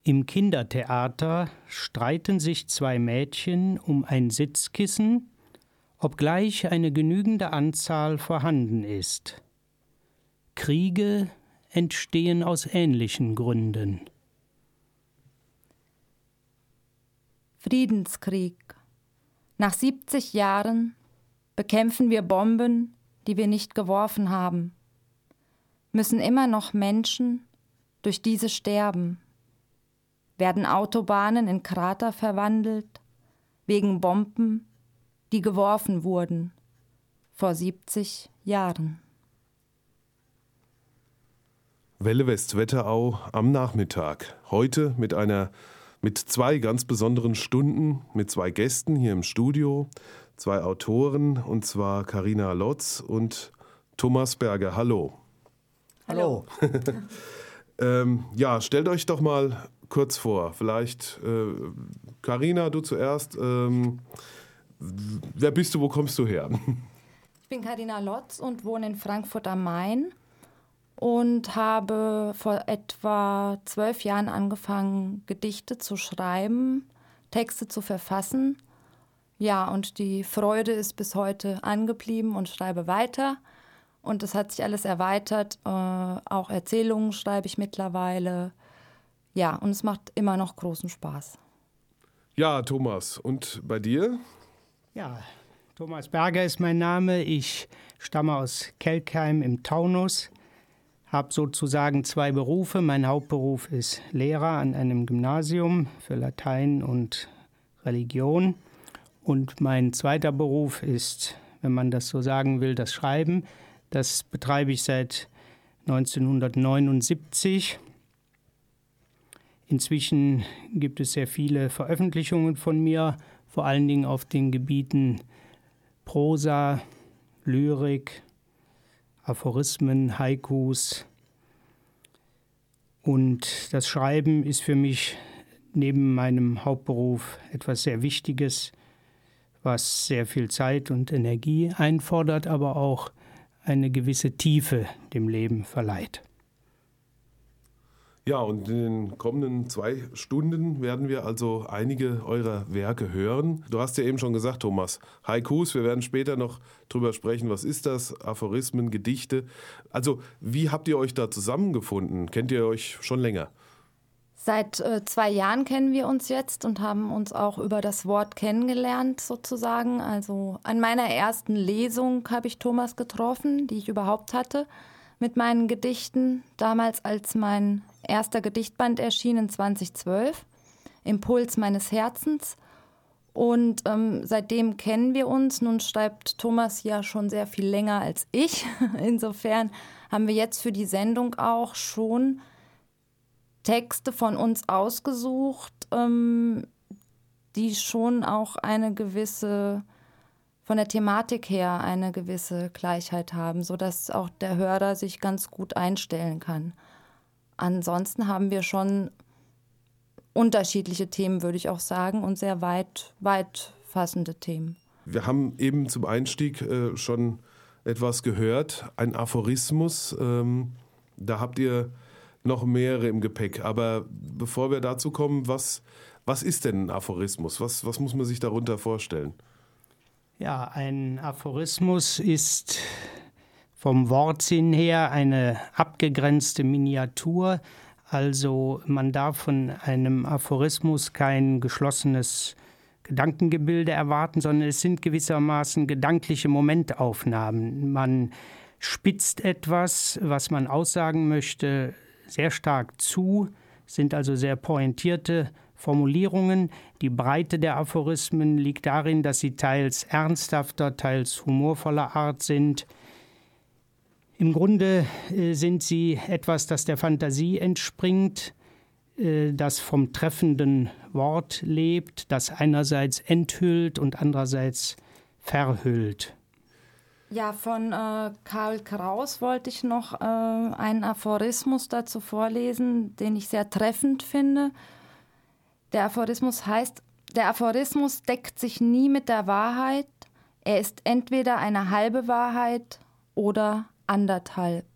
Im Kindertheater streiten sich zwei Mädchen um ein Sitzkissen, obgleich eine genügende Anzahl vorhanden ist. Kriege entstehen aus ähnlichen Gründen. Friedenskrieg. Nach 70 Jahren bekämpfen wir Bomben, die wir nicht geworfen haben. Müssen immer noch Menschen durch diese sterben? Werden Autobahnen in Krater verwandelt, wegen Bomben, die geworfen wurden, vor 70 Jahren? Welle West-Wetterau am Nachmittag. Heute mit zwei ganz besonderen Stunden, mit zwei Gästen hier im Studio, zwei Autoren, und zwar Carina Lotz und Thomas Berger. Hallo. Hallo. Ja, stellt euch doch mal kurz vor. Vielleicht, Carina, du zuerst. Wer bist du, wo kommst du her? Ich bin Carina Lotz und wohne in Frankfurt am Main und habe vor etwa 12 Jahren angefangen, Gedichte zu schreiben, Texte zu verfassen. Ja, und die Freude ist bis heute angeblieben und schreibe weiter. Und es hat sich alles erweitert. Auch Erzählungen schreibe ich mittlerweile. Ja, und es macht immer noch großen Spaß. Ja, Thomas, und bei dir? Ja, Thomas Berger ist mein Name. Ich stamme aus Kelkheim im Taunus, habe sozusagen zwei Berufe. Mein Hauptberuf ist Lehrer an einem Gymnasium für Latein und Religion. Und mein zweiter Beruf ist, wenn man das so sagen will, das Schreiben. Das betreibe ich seit 1979. Inzwischen gibt es sehr viele Veröffentlichungen von mir, vor allen Dingen auf den Gebieten Prosa, Lyrik, Aphorismen, Haikus. Und das Schreiben ist für mich neben meinem Hauptberuf etwas sehr Wichtiges, was sehr viel Zeit und Energie einfordert, aber auch eine gewisse Tiefe dem Leben verleiht. Ja, und in den kommenden 2 Stunden werden wir also einige eurer Werke hören. Du hast ja eben schon gesagt, Thomas, Haikus, wir werden später noch drüber sprechen, was ist das, Aphorismen, Gedichte. Also, wie habt ihr euch da zusammengefunden? Kennt ihr euch schon länger? Seit 2 Jahren kennen wir uns jetzt und haben uns auch über das Wort kennengelernt sozusagen. Also an meiner ersten Lesung habe ich Thomas getroffen, die ich überhaupt hatte, mit meinen Gedichten. Damals, als mein erster Gedichtband erschien in 2012, Impuls meines Herzens. Und seitdem kennen wir uns. Nun schreibt Thomas ja schon sehr viel länger als ich. Insofern haben wir jetzt für die Sendung auch schon Texte von uns ausgesucht, die schon auch eine gewisse, von der Thematik her eine gewisse Gleichheit haben, sodass auch der Hörer sich ganz gut einstellen kann. Ansonsten haben wir schon unterschiedliche Themen, würde ich auch sagen, und sehr weit fassende Themen. Wir haben eben zum Einstieg schon etwas gehört, ein Aphorismus. Da habt ihr noch mehrere im Gepäck. Aber bevor wir dazu kommen, was ist denn ein Aphorismus? Was muss man sich darunter vorstellen? Ja, ein Aphorismus ist vom Wortsinn her eine abgegrenzte Miniatur. Also man darf von einem Aphorismus kein geschlossenes Gedankengebilde erwarten, sondern es sind gewissermaßen gedankliche Momentaufnahmen. Man spitzt etwas, was man aussagen möchte, sehr stark zu, sind also sehr pointierte Formulierungen. Die Breite der Aphorismen liegt darin, dass sie teils ernsthafter, teils humorvoller Art sind. Im Grunde sind sie etwas, das der Fantasie entspringt, das vom treffenden Wort lebt, das einerseits enthüllt und andererseits verhüllt. Ja, von Karl Kraus wollte ich noch einen Aphorismus dazu vorlesen, den ich sehr treffend finde. Der Aphorismus heißt: Der Aphorismus deckt sich nie mit der Wahrheit. Er ist entweder eine halbe Wahrheit oder anderthalb.